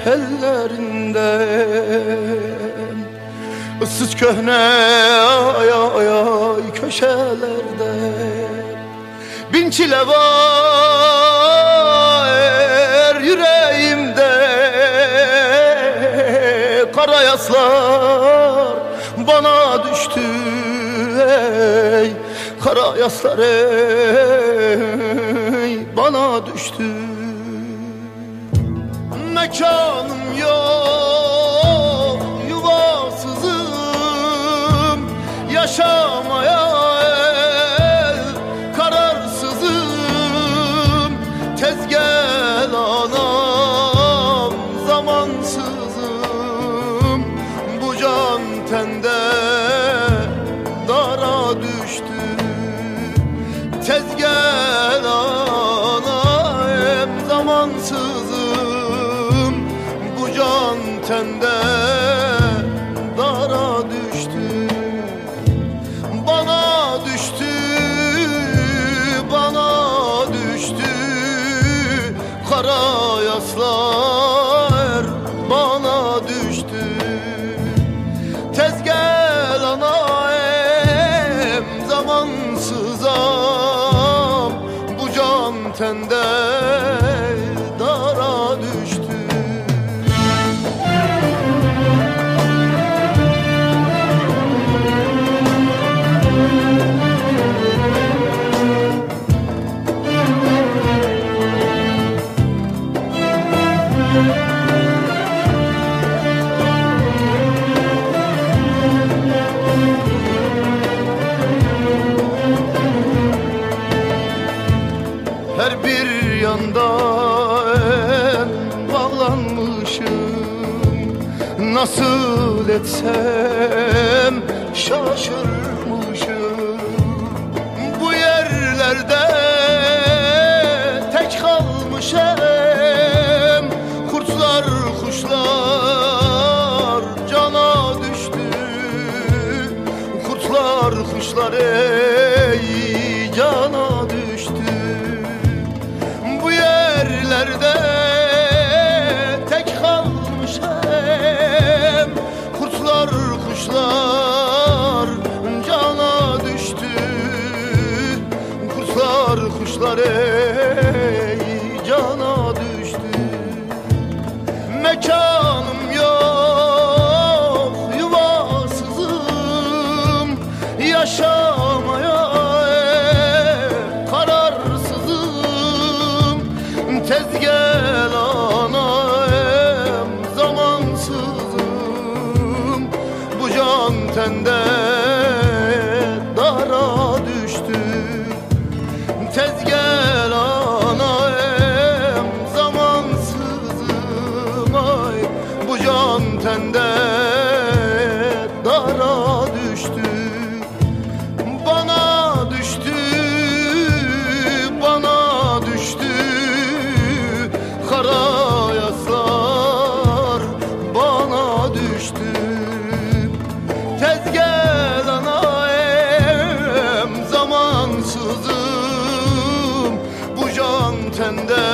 ellerinden, ıssız köhne ay ay ay köşelerde bin çile var yüreğimde, kara yaslar bana düştü ey, kara yaslar ey bana düştü. Mekanım yok, yuvasızım, yaşamaya kararsızım. Tez gel anam, zamansızım, bu can tende dara düştü. Tez gel anam, zamansızım, bu can tende dara düştü. Bana düştü, bana düştü, kara yaslar bana düştü. Tez gel anam, zamansızam, bu can tende dara düştü. Her bir yanda en bağlanmışım, nasıl etsem şaşırmışım. Bu yerlerde tek kalmışım, kurtlar kuşlar cana düştü. Kurtlar kuşlar ey cana düştü. Yerlerde tek kalmışım, kurtlar kuşlar cana düştü. Kurtlar kuşlar ey cana düştü. Mekanım yok, yuvasızım, yaşamaya tez gel anam, zamansızım, bu can tende dara düştü. Tez gel anam, zamansızım, ay bu can tende dara düştü. Bana düştü, bana düştü, kara yaslar bana düştü. Tez gel anam, zamansızım, bu can tende